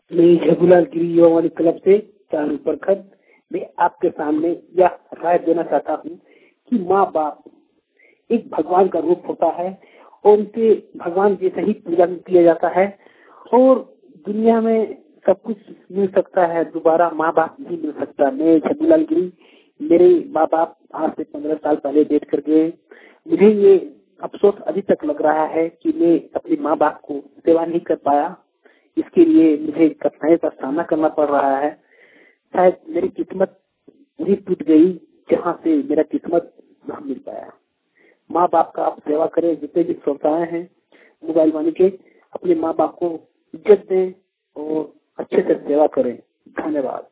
मैं झबूलाल गिरी युवा वाणी क्लब से चारू प्रखंड में आपके सामने यह राय देना चाहता हूँ कि माँ बाप एक भगवान का रूप होता है और उनके भगवान जैसे ही पूजा किया जाता है और दुनिया में सब कुछ मिल सकता है, दोबारा माँ बाप नहीं मिल सकता। मैं झबूलाल गिरी, मेरे माँ बाप आज से 15 साल पहले डेथ कर गए। मुझे ये अफसोस अभी तक लग रहा है कि मैं अपने माँ बाप को सेवा नहीं कर पाया। इसके लिए मुझे कठिनाई का सामना करना पड़ रहा है। शायद मेरी किस्मत वही टूट गई जहाँ से मेरा किस्मत नहीं मिल पाया। माँ बाप का आप सेवा करें, जितने भी श्रोताएं हैं मोबाइल वाणी के, अपने माँ बाप को इज्जत दें और अच्छे से सेवा करें। धन्यवाद।